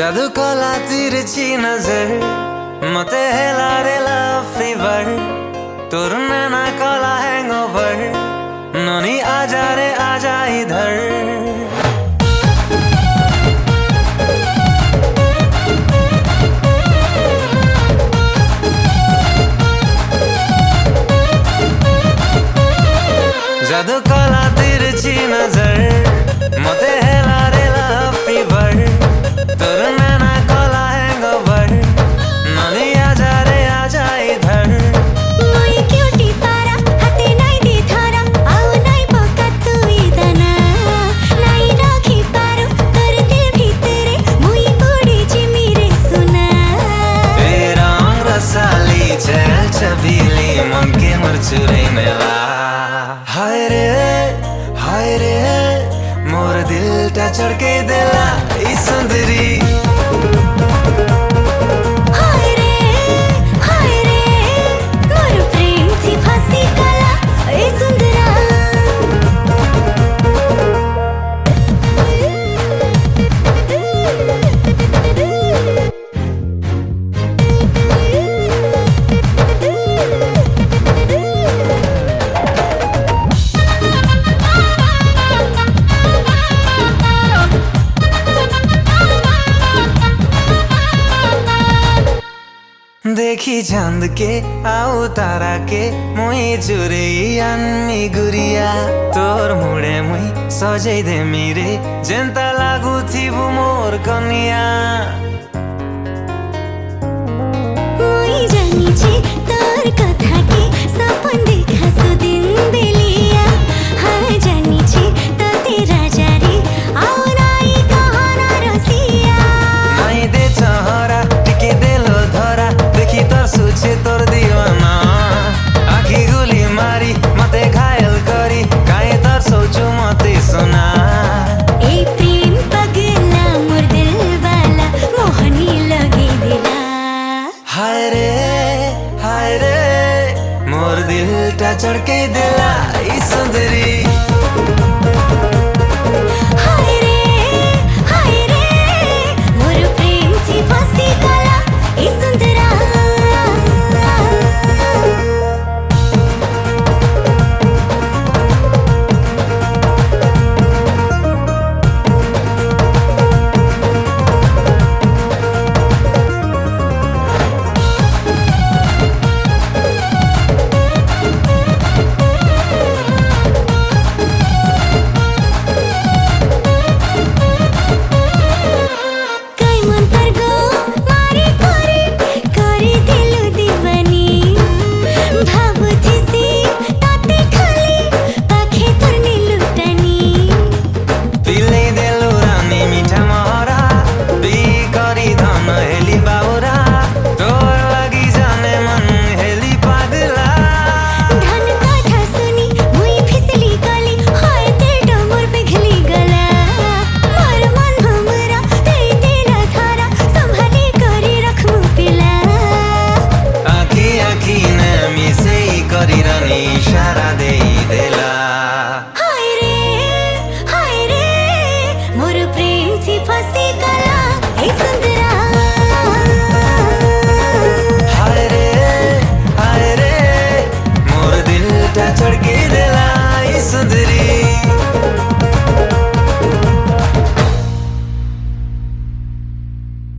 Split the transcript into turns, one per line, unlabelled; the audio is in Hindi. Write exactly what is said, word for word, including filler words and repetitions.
जादू कला तिरछी नजर मते हेला रेला फीवर तोर नैना कला हैंगओवर ननी आजा रे आजा इधर जादू कला तिरछी नजर मते हेला रेला फीवर तोर नैना कला हैंगओवर ननी आजा रे आजा इधर
मोई क्यूटी पारा हाते नाई दे थारा आउ नाई पका तू इदाना नाई राखी पारो तोर दिल भीतरे मोई पड़ी जिमी रे सुना
ए रंग रसाली चल छबीली मन के मरचुरे मेला हाय रे हाय रे मोर दिल टा चढ़के देला ई सुंदरी
हाय रे हाय रे मोर प्रेम थी फांसी काला ए सुंदरा
देखी चांद के आउ तारा के मुई जुरे अन्मी गुरिया तोर मुड़े मुई सजै दे मिरे जेंता लागू थिबु मोर कनिया
मोई जानी छे तोर कथा के सपन देखा सो दिन बेलिया हाँ जानी छे तो तेरा जारे आओ नाई कहाना रसिया
नाई दे चहरा टिके देलो धरा देखी तोर सुछे तोर दीवाना आखी गुली मारी मते घायल करी काहे तोर सोचू मते सुना
ए प्रेम पगला मोर दिल वाला मोहनी लगे दिला
हाय रे हाय रे मोर दिल टा चढ़के दिला ई सुंदरी